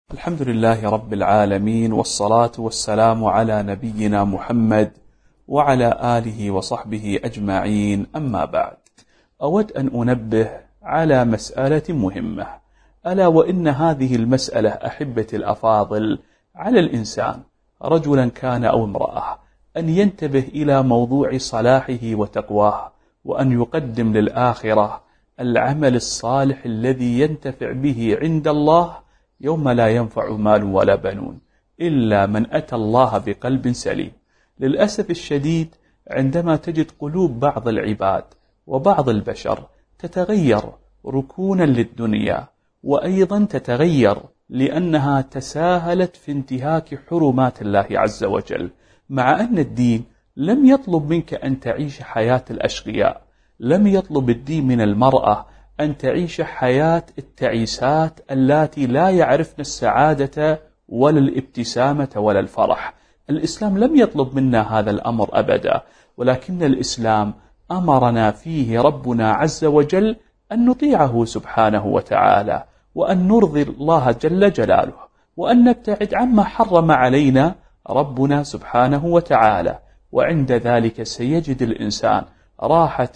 الحمد لله رب العالمين، والصلاة والسلام على نبينا محمد وعلى آله وصحبه أجمعين. أما بعد، أود أن أنبه على مسألة مهمة، ألا وإن هذه المسألة أحبتي الأفاضل على الإنسان رجلا كان أو امرأة أن ينتبه إلى موضوع صلاحه وتقواه، وأن يقدم للآخرة العمل الصالح الذي ينتفع به عند الله يوم لا ينفع مال ولا بنون إلا من أتى الله بقلب سليم. للأسف الشديد عندما تجد قلوب بعض العباد وبعض البشر تتغير ركونا للدنيا، وأيضا تتغير لأنها تساهلت في انتهاك حرمات الله عز وجل، مع أن الدين لم يطلب منك أن تعيش حياة الأشقياء، لم يطلب الدين من المرأة أن تعيش حياة التعيسات اللاتي لا يعرفن السعادة ولا الابتسامة ولا الفرح. الإسلام لم يطلب منا هذا الأمر أبدا، ولكن الإسلام أمرنا فيه ربنا عز وجل أن نطيعه سبحانه وتعالى، وأن نرضي الله جل جلاله، وأن نبتعد عما حرم علينا ربنا سبحانه وتعالى. وعند ذلك سيجد الإنسان راحة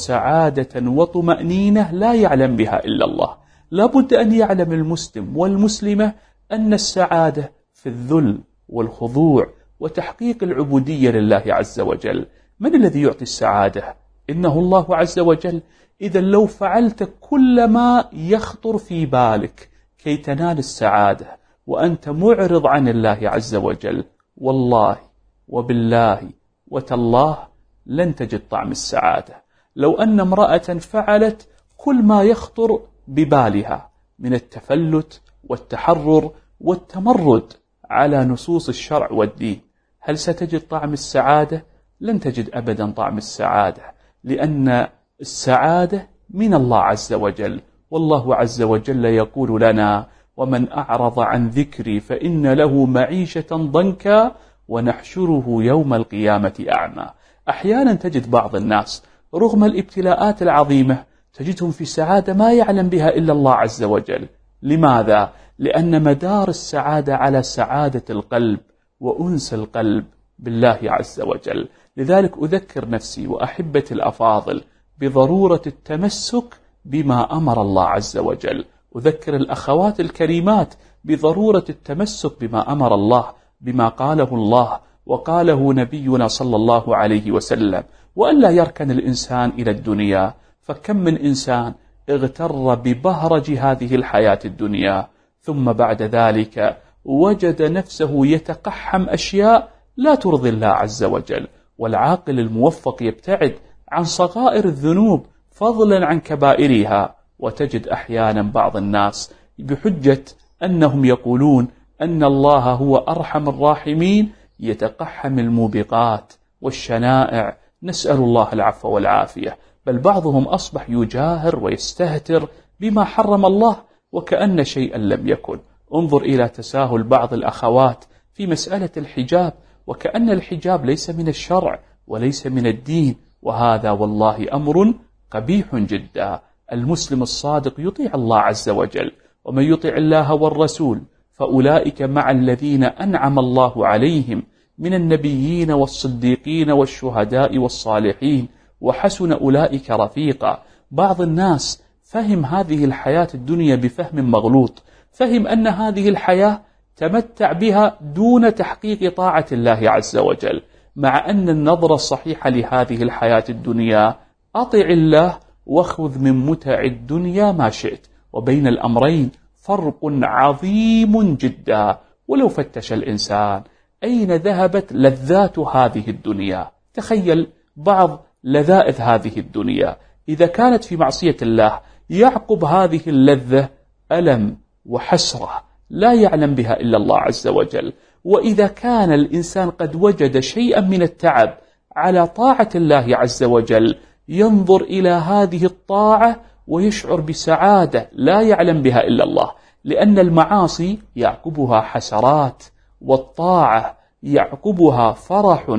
وسعادة وطمأنينة لا يعلم بها إلا الله. لابد أن يعلم المسلم والمسلمة أن السعادة في الذل والخضوع وتحقيق العبودية لله عز وجل. من الذي يعطي السعادة؟ إنه الله عز وجل. إذا لو فعلت كل ما يخطر في بالك كي تنال السعادة وأنت معرض عن الله عز وجل، والله وبالله وتالله لن تجد طعم السعادة. لو أن امرأة فعلت كل ما يخطر ببالها من التفلت والتحرر والتمرد على نصوص الشرع والدين، هل ستجد طعم السعادة؟ لن تجد أبدا طعم السعادة، لأن السعادة من الله عز وجل. والله عز وجل يقول لنا: ومن أعرض عن ذكري فإن له معيشة ضنكا ونحشره يوم القيامة أعمى. أحيانا تجد بعض الناس رغم الابتلاءات العظيمة تجدهم في سعادة ما يعلم بها إلا الله عز وجل. لماذا؟ لأن مدار السعادة على سعادة القلب وأنس القلب بالله عز وجل. لذلك أذكر نفسي وأحبتي الأفاضل بضرورة التمسك بما أمر الله عز وجل. أذكر الأخوات الكريمات بضرورة التمسك بما أمر الله، بما قاله الله وقاله نبينا صلى الله عليه وسلم، وألا يركن الإنسان إلى الدنيا. فكم من إنسان اغتر ببهرج هذه الحياة الدنيا، ثم بعد ذلك وجد نفسه يتقحم أشياء لا ترضي الله عز وجل. والعاقل الموفق يبتعد عن صغائر الذنوب فضلا عن كبائرها. وتجد أحيانا بعض الناس بحجة أنهم يقولون أن الله هو أرحم الراحمين يتقحم الموبقات والشنائع، نسأل الله العفو والعافية. بل بعضهم أصبح يجاهر ويستهتر بما حرم الله وكأن شيئا لم يكن. انظر إلى تساهل بعض الأخوات في مسألة الحجاب، وكأن الحجاب ليس من الشرع وليس من الدين، وهذا والله أمر قبيح جدا. المسلم الصادق يطيع الله عز وجل، ومن يطيع الله والرسول فأولئك مع الذين أنعم الله عليهم من النبيين والصديقين والشهداء والصالحين وحسن أولئك رفيقا. بعض الناس فهم هذه الحياة الدنيا بفهم مغلوط، فهم أن هذه الحياة تمتع بها دون تحقيق طاعة الله عز وجل، مع أن النظرة الصحيحة لهذه الحياة الدنيا: أطع الله واخذ من متع الدنيا ما شئت. وبين الأمرين فرق عظيم جدا. ولو فتش الإنسان أين ذهبت لذات هذه الدنيا، تخيل بعض لذائذ هذه الدنيا إذا كانت في معصية الله يعقب هذه اللذة ألم وحسرة لا يعلم بها إلا الله عز وجل. وإذا كان الإنسان قد وجد شيئا من التعب على طاعة الله عز وجل ينظر إلى هذه الطاعة ويشعر بسعادة لا يعلم بها إلا الله، لأن المعاصي يعقبها حسرات، والطاعة يعقبها فرح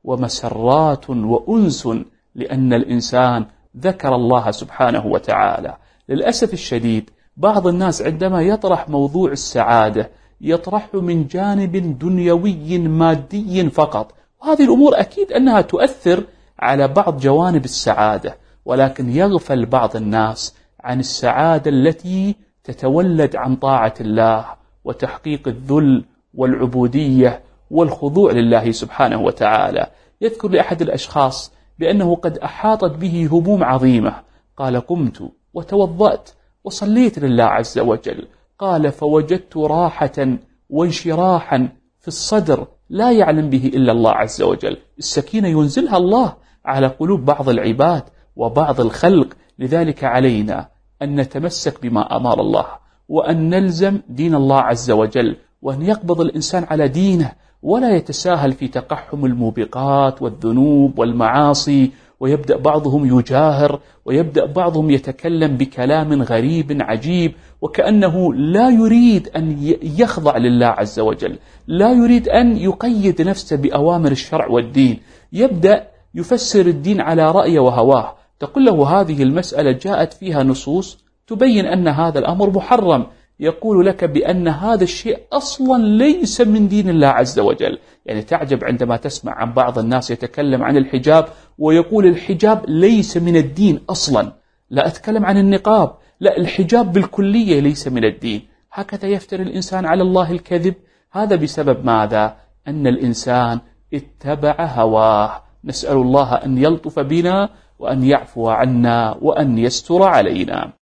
ومسرات وأنس، لأن الإنسان ذكر الله سبحانه وتعالى. للأسف الشديد بعض الناس عندما يطرح موضوع السعادة يطرحه من جانب دنيوي مادي فقط، وهذه الأمور أكيد أنها تؤثر على بعض جوانب السعادة، ولكن يغفل بعض الناس عن السعادة التي تتولد عن طاعة الله وتحقيق الذل والعبودية والخضوع لله سبحانه وتعالى. يذكر لأحد الأشخاص بأنه قد أحاطت به هموم عظيمة، قال: قمت وتوضأت وصليت لله عز وجل، قال: فوجدت راحة وانشراحا في الصدر لا يعلم به إلا الله عز وجل. السكينة ينزلها الله على قلوب بعض العباد وبعض الخلق، لذلك علينا أن نتمسك بما أمر الله، وأن نلزم دين الله عز وجل، وأن يقبض الإنسان على دينه ولا يتساهل في تقحم الموبقات والذنوب والمعاصي، ويبدأ بعضهم يجاهر، ويبدأ بعضهم يتكلم بكلام غريب عجيب، وكأنه لا يريد أن يخضع لله عز وجل، لا يريد أن يقيد نفسه بأوامر الشرع والدين، يبدأ يفسر الدين على رأيه وهواه. تقول له هذه المسألة جاءت فيها نصوص تبين أن هذا الأمر محرم، يقول لك بأن هذا الشيء أصلا ليس من دين الله عز وجل. يعني تعجب عندما تسمع عن بعض الناس يتكلم عن الحجاب ويقول الحجاب ليس من الدين أصلا، لا أتكلم عن النقاب، لا، الحجاب بالكلية ليس من الدين. هكذا يفتري الإنسان على الله الكذب. هذا بسبب ماذا؟ أن الإنسان اتبع هواه. نسأل الله أن يلطف بنا وأن يعفو عنا وأن يستر علينا.